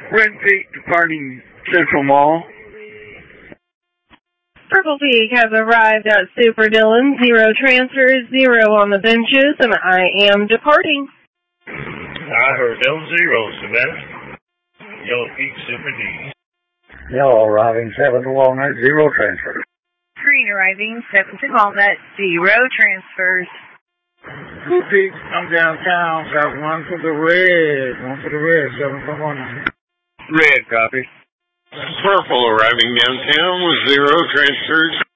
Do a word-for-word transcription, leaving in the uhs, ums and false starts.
Red Peak departing Central Mall. Purple Peak has arrived at Super Dillon. Zero transfers, zero on the benches, and I am departing. I heard those zeros, Savannah. Yellow Peak Super D. Yellow arriving seven to Walnut, zero transfers. Green arriving seven to Walnut, zero transfers. Blue Peak, I'm downtown. Got one for the red. One for the red, seven for Walnut. Red copy. Purple arriving downtown with zero transfers.